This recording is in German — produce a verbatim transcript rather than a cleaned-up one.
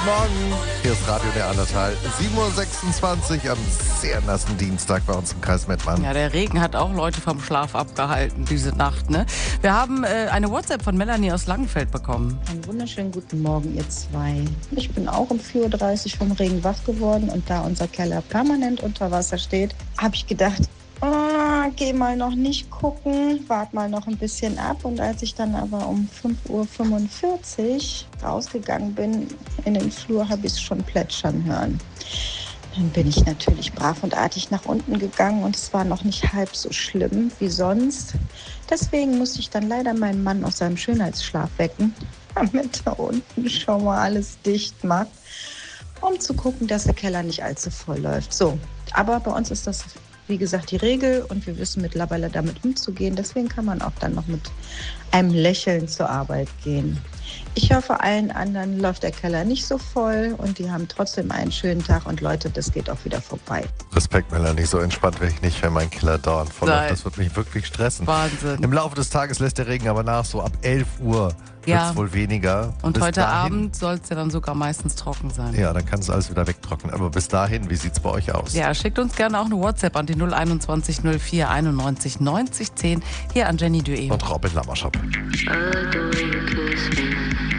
Morgen. Hier ist Radio Neandertal. sieben Uhr sechsundzwanzig am sehr nassen Dienstag bei uns im Kreis Mettmann. Ja, der Regen hat auch Leute vom Schlaf abgehalten diese Nacht, ne? Wir haben äh, eine WhatsApp von Melanie aus Langenfeld bekommen. Einen wunderschönen guten Morgen, ihr zwei. Ich bin auch um vier Uhr dreißig vom Regen wach geworden und da unser Keller permanent unter Wasser steht, habe ich gedacht, oh, geh mal noch nicht gucken, wart mal noch ein bisschen ab. Und als ich dann aber um fünf Uhr fünfundvierzig rausgegangen bin in den Flur, habe ich es schon plätschern hören. Dann bin ich natürlich brav und artig nach unten gegangen und es war noch nicht halb so schlimm wie sonst. Deswegen musste ich dann leider meinen Mann aus seinem Schönheitsschlaf wecken, damit er unten schon mal alles dicht macht, um zu gucken, dass der Keller nicht allzu voll läuft. So, aber bei uns ist das, wie gesagt, die Regel und wir wissen mittlerweile damit umzugehen. Deswegen kann man auch dann noch mit einem Lächeln zur Arbeit gehen. Ich hoffe, allen anderen läuft der Keller nicht so voll und die haben trotzdem einen schönen Tag und Leute, das geht auch wieder vorbei. Respekt, Melanie, so entspannt wäre ich nicht, wenn mein Keller dauernd voll läuft. Das wird mich wirklich stressen. Wahnsinn. Im Laufe des Tages lässt der Regen aber nach, so ab elf Uhr wird es Ja. wohl weniger. Und Bis heute dahin, Abend soll es ja dann sogar meistens trocken sein. Ja, dann kann es alles wieder wegtrocknen. Aber bis dahin, wie sieht es bei euch aus? Ja, schickt uns gerne auch eine WhatsApp an die null einundzwanzig null vier einundneunzig neunzig zehn hier an Jenny Dué. Und Robin Lammerschap. I like the way you kiss me.